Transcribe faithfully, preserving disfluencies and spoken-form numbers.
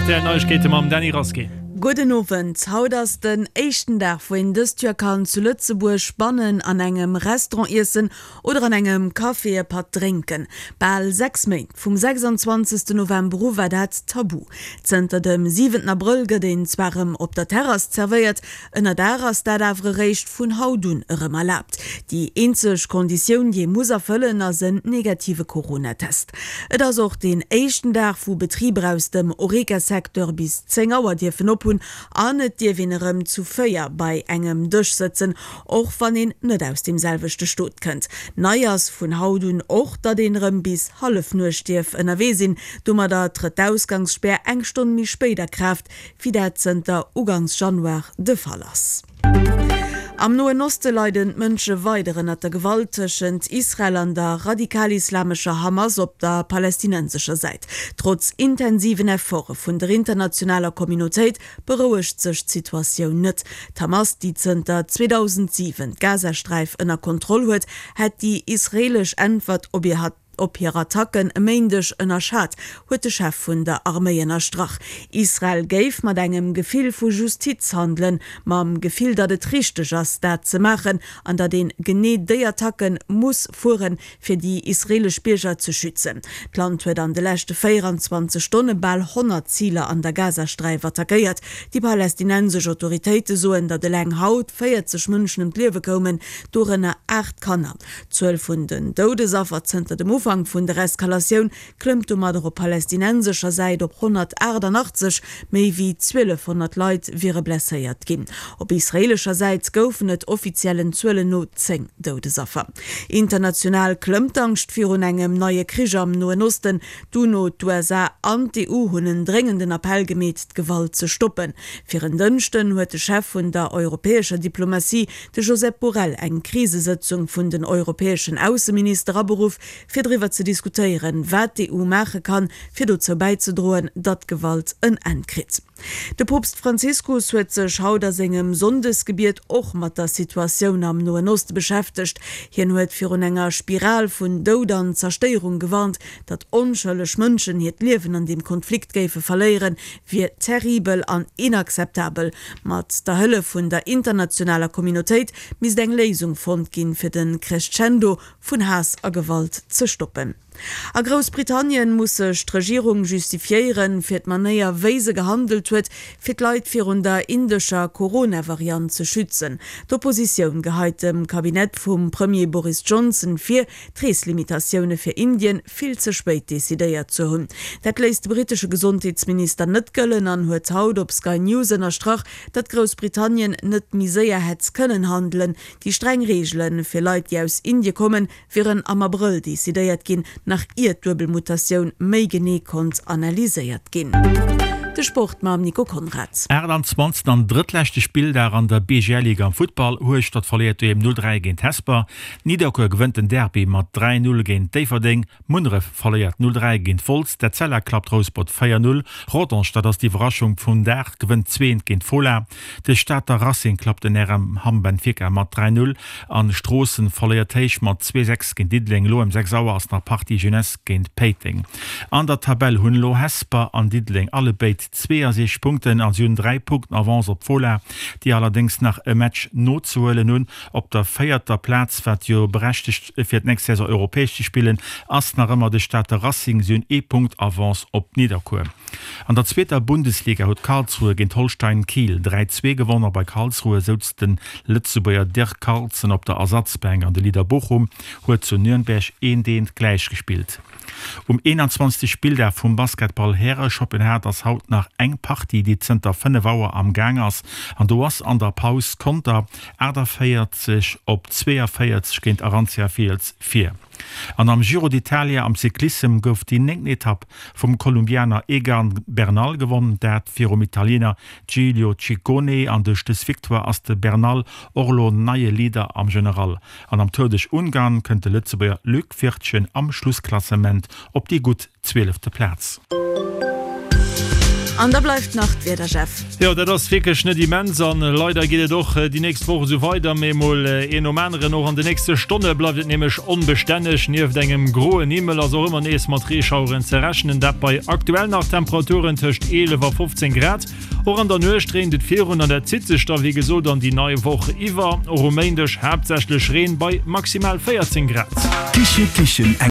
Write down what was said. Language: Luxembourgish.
R T L Neuigkeiten am Danny Roski. Guten Abend. Haut das den echten Tag, wohin das Türkan zu Lützeburg spannen an engem Restaurant essen oder an engem Kaffee pat trinken. Bei sechs Mai vom sechsundzwanzigsten November war das Tabu. Zenter dem siebenten April den zwarem op der Terrasse serviert, in der Terrasse der davre Recht von Haudun irrem erlaubt. Die einzige Kondition, die muss erfüllen, sind negative Corona-Test. Et ist auch den echten Tag, wo Betriebe aus dem Oreka-Sektor bis zehn Uhr dürfen opholen, anet Dir winnerem zu Feuer bei engem durchsetzen, auch wann ihn net aus demselvichte Stot könnt. Neuers von Haudun auch da denrem bis half nur stirf in der Wesinn, dummer da tritt Ausgangssperr eng Stunden mi später Kraft, wie der Center Ugangs Januar de Fallas. Am Neuen Osten leiden Mënsche weiteren at der Gewalt zwischen Israel an der radikal-islamischer Hamas op der palästinensischer Seite. Trotz intensiven Erfolge von der internationaler Communität beruhigt sich die Situation nicht. Hamas, die Center zweitausendsieben Gazastreif in der Kontrolle hat, hat die israelische Antwort ob ihr hat op hier Attacken meindesch ënner Schad, huet de Chef vun der Armeener Strach. Israel geif mat engem Gefil vu Justiz handeln, mam Gefil dat et richtig ass dat ze machen, an dat den geneet déi Attacken muss fuhren fir die israelisch Bierger zu schützen. Land huet an de lächte vierundzwanzig Stunden ball hundert Ziele an der Gazastreif attackiert. Die palästinensische Autoritäten soen dat de Läng Haut vierzig Mënschen im Liewe kommen, durenne acht Kanner. zwölf vun den Todesopfer zenter dem Ufang von der Eskalation klimmt um der palästinensischer Seite op hundertachtzig, méi wie zwölfhundert Leute wäre blessiert gin. Op israelischer Seite goufen net offiziellen zwölf no zehn Todesopfer. International klimmt Angst für un engem neue Krieg am Neuen Osten, du no d'U S A an die E U hunnen dringenden Appell gemet, Gewalt zu stoppen. Für den Dünchten huet der Chef von der europäischen Diplomatie, de Josep Borrell, eng Krisesitzung von den europäischen Außenminister aberuf, für darüber zu diskutieren, wat die E U machen kann, für dazu beizudrohen, dat Gewalt ein Endkrit. Der Papst Franziskus huet sech haut engem Sondesgebiet och mat der Situation am Neuen Osten beschäftigt. Hier huet fir un enger Spiral vun Doudern Zersteierung gewarnt, dat onschëllech Mënschen het Leben an dem Konflikt géfe verleieren, wie terribel an inakzeptabel. Mat der Hëlle vun der internationaler Communityit mis eng Lesung fand gin fir den Crescendo vun Hass a Gewalt zu stoppen. A Großbritannien muss sech d'Regierung justifiieren, fir man näher weise gehandelt huet, fir Leiit fir un der indischer Corona-Variant zu schützen. D'Opposition geheit dem Kabinett vum Premier Boris Johnson fir Treslimitationune fir Indien viel zu spät desideiert zu hunn. Dat lässt britische Gesundheitsminister net gëllen an huet haut op Sky News in der Strach, dat Großbritannien net miséier hetz können handeln. Die streng Regeln fir Leiit die aus Indien kommen, wären am April desideiert gin, nach ihr Doppelmutation méi gene kont analysiert gin. De Sport ma Nico Konrad. Erland zwanzig an drittlechte Spiel der an der B G L-Liga am Football Hochstadt verliert em null drei gegen Hesper, Niederkur gewinnt den Derby mat drei null gegen Teverding, Munref verliert null drei gegen Volz, der Zeller klappt Rosport vier null, Rotonstadt als die Überraschung von der gewinnt zwei gegen Fola, de Stadter Racing klappt den R M Hamben vier mat drei null, an Strossen verliert Teich mat zwei sechs gegen Didling, lo im sechs Auers nach Party Jeunesse gegen Peiting. An der Tabelle hunn lo Hesper an Didling alle Beit zweiundsechzig Punkten an hun drei Punkten avance op Fola, die allerdings nach e Match not zuhöllen nun op der feierter Platz wat jo berechtigt fir nächste Saison europäisch spielen ass nach immer de Stadt Racing hun E-Punkt avance op Niederkur. An der zweiter Bundesliga hat Karlsruhe gegen Holstein Kiel drei zwei gewonnen. Bei Karlsruhe sitzt den Lützeburger Dirk Karlsen op der Ersatzbank an der Lieder Bochum, huet zu Nürnberg een den gleich gespielt. Um einundzwanzig Spiel der vom Basketball her Schopenherd das Haut nach eng Party die Center fünf Uhr am Gangers an du hast an der Pause Konter Erder feiert sich op zweiundvierzig gegen Arantia Fields vier. An am Giro d'Italia am Cyclism gouf die nengten Etappe vom Kolumbianer Egan Bernal gewonnen, dat fir um Italiener Giulio Ciccone an de des Victor as de Bernal Orlo neue Lieder am General. An am tödech Ungarn könnte Lützeburger Lück Viertchen am Schlussklassement op die gut zwölfte Platz. An der bleibt nach wer der Chef. Ja, das wirklich nicht immens an. Leider geht doch die nächste Woche so weiter. Mal äh, noch an die nächste Stunde bleibt es nämlich unbeständig. Neben dem großen Himmel, also immer nächstes Mal Drehschauern zu rechnen. Dabei aktuell nach Temperaturen zwischen elf und fünfzehn Grad. Auch an der Nähe stehen die vierhundert der Zitzester, wie gesagt, dann die neue Woche über. Rumänisch hauptsächlich Regen bei maximal vierzehn Grad. Tische, Tischen,